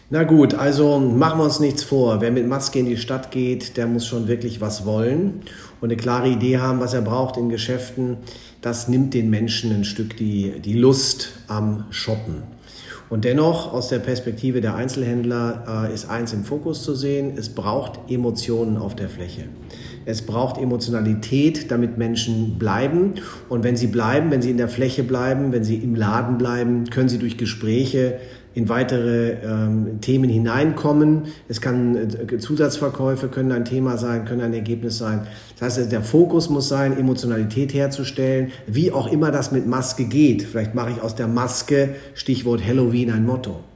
Na gut, also machen wir uns nichts vor. Wer mit Maske in die Stadt geht, der muss schon wirklich was wollen und eine klare Idee haben, was er braucht in Geschäften. Das nimmt den Menschen ein Stück die Lust am Shoppen. Und dennoch, aus der Perspektive der Einzelhändler ist eins im Fokus zu sehen: Es braucht Emotionen auf der Fläche. Es braucht Emotionalität, damit Menschen bleiben. Und wenn sie bleiben, wenn sie in der Fläche bleiben, wenn sie im Laden bleiben, können sie durch Gespräche in weitere Themen hineinkommen. Es kann Zusatzverkäufe können ein Thema sein, können ein Ergebnis sein. Das heißt, der Fokus muss sein, Emotionalität herzustellen, wie auch immer das mit Maske geht. Vielleicht mache ich aus der Maske, Stichwort Halloween, ein Motto.